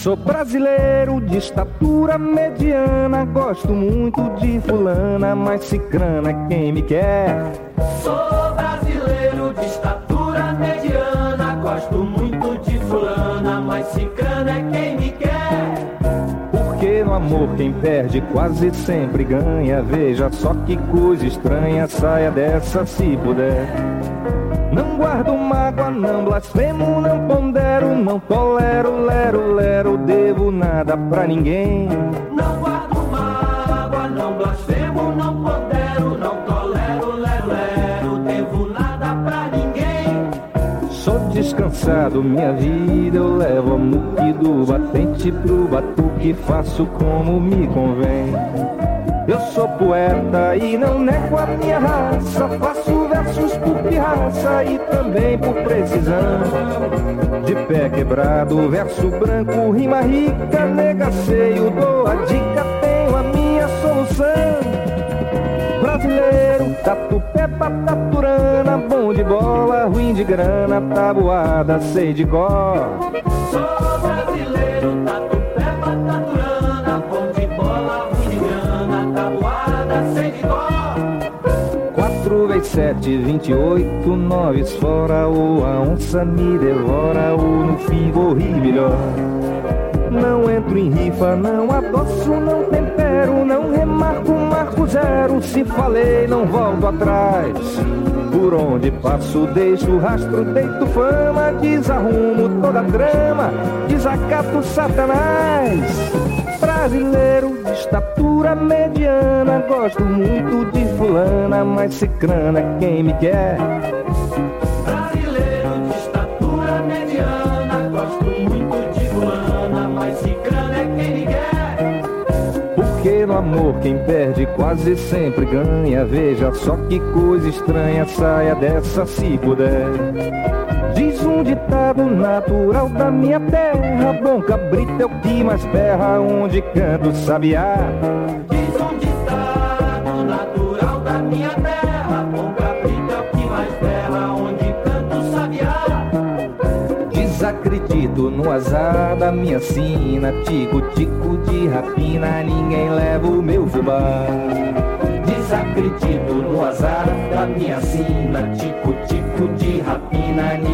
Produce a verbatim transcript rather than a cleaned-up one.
Sou brasileiro de estatura mediana, gosto muito de fulana, mas cicrana é quem me quer. Sou brasileiro de estatura mediana, gosto muito de fulana, mas cicrana é quem me quer. Porque no amor quem perde quase sempre ganha, veja só que coisa estranha, saia dessa se puder. Não guardo mágoa, não blasfemo, não pondero, não tolero, lero, lero, devo nada pra ninguém. Não guardo mágoa, não blasfemo, não pondero, não tolero, lero, lero, devo nada pra ninguém. Sou descansado, minha vida eu levo a muque do batente pro batuque, faço como me convém. Eu sou poeta e não nego a minha raça, faço versos por pirraça e também por precisão. De pé quebrado, verso branco, rima rica, negaceio, dou a dica, tenho a minha solução. Brasileiro, tatu-pé, pataturana, bom de bola, ruim de grana, tabuada, sei de cor. Sou brasileiro, tatu-pé, pataturana, bom de bola, ruim de grana, tabuada, sei de cor. Quatro vezes sete, vinte e oito, noves fora, ou a onça me devora, ou no fim vou rir melhor. Não entro em rifa, não adoço, não tempero, não remarco, marco zero, se falei não volto atrás. Por onde passo deixo rastro, deito fama, desarrumo toda a trama, desacato Satanás. Brasileiro de estatura mediana, gosto muito de fulana, mas cicrana é quem me quer. Brasileiro de estatura mediana, gosto muito de fulana, mas cicrana é quem me quer. Porque no amor quem perde quase sempre ganha, veja só que coisa estranha, saia dessa se puder. Diz um ditado natural da minha terra, bom cabrito é o que mais berra, onde canta o sabiá. Diz um ditado natural da minha terra, bom cabrito é o que mais berra, onde canta o sabiá. Desacredito no azar da minha sina, tico-tico de rapina, ninguém leva o meu fubá. Desacredito no azar da minha sina, tico-tico de rapina, ninguém